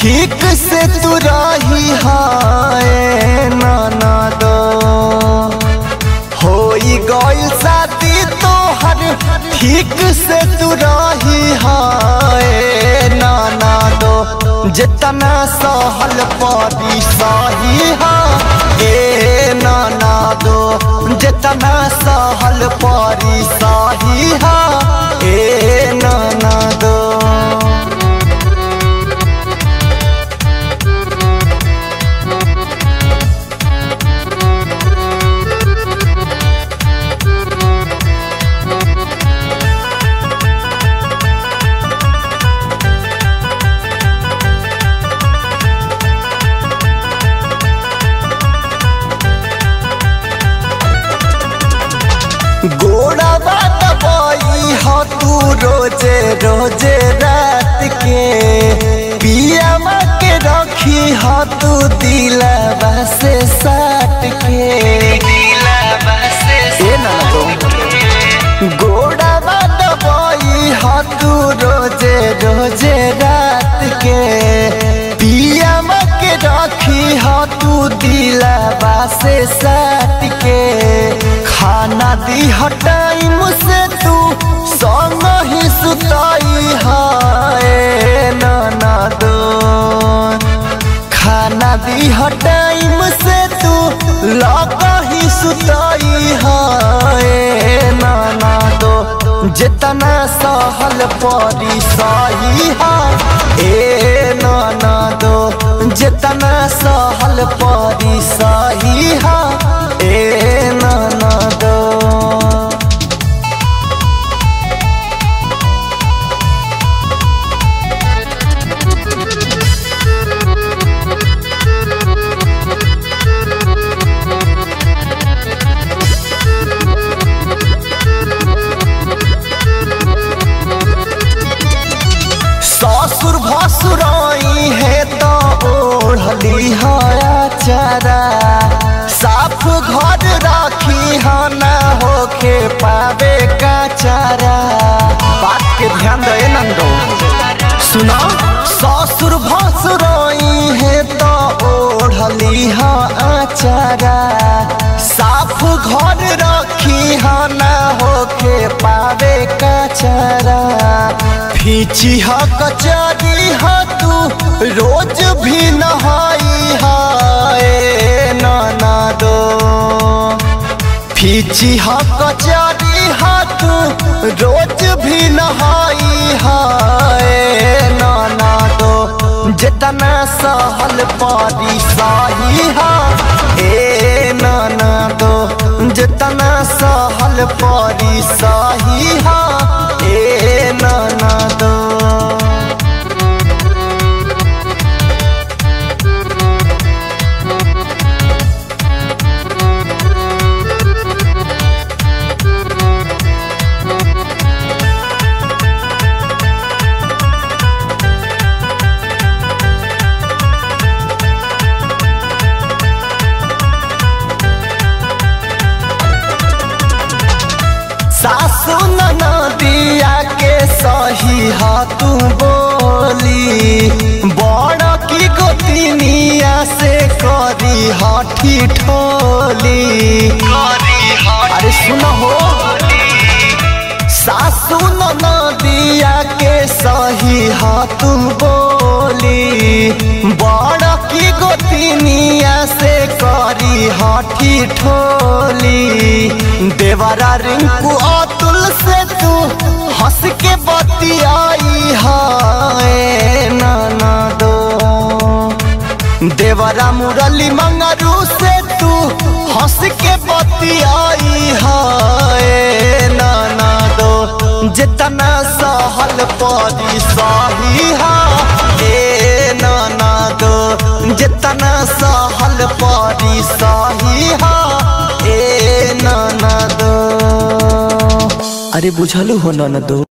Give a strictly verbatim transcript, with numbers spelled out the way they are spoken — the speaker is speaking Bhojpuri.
ठीक से तू रही हाय नाना दो होई गइल शादी तोहर ठीक से तू रही हाय नाना दो जितना सहल परी सही हा ए नाना दो जितना सहल परी सही हा ए नाना दो। गोड़ा दबाई हो तू रोजे रोजे रात के पियावा के रखी हो तू दिलवा से साट के दिलवा से गोड़ा दबाई हो तू रोजे रोजे रात के पियावा के रखी हो तू दिलवा से साट के खाना दी टाइम से तू संग ही सुताई हाय नाना दो खाना दी टाइम से तू लगा ही सुताई हाय नाना दो जितना सहल परी सही हा ए नाना दो जितना सहल परी सही हा ए नाना दो। ससुर भसुराई है तो ओढ़ली हया चारा साफ घर राखी हा ना होके पावे का चारा बात के ध्यान दे नंदो सुना ससुर भसुराई है तो ओढ़ली हा चारा साफ घर राखी हा ना होके पावे का चारा खींची हा कचरी हा तू रोज भी नहाई हाय नाना दो खींची हा कचरी हा तू रोज भी नहाई हाय नाना दो जितना सहल परी सही हा ए नाना दो जितना सहल परी सही हा ए नाना दो। सासु ननदिया के सही हा तू बोली बड़ की गोतिनिया से करी हाथी ठोली अरे सुनो हो सासु ननदिया के सही हा तू बोली बड़ की गोतिनिया से करी हाथी ठोली देवरा रिंकू अतुल से तू हंस के बतियाई हाय नाना दो देवरा मुरली मंगरू से तू हंस के बतियाई हाय नाना दो जितना सहल परी सही हा ए नाना दो जितना सहल परी सही हा ए नाना दो। अरे बुझलू हो ननदो।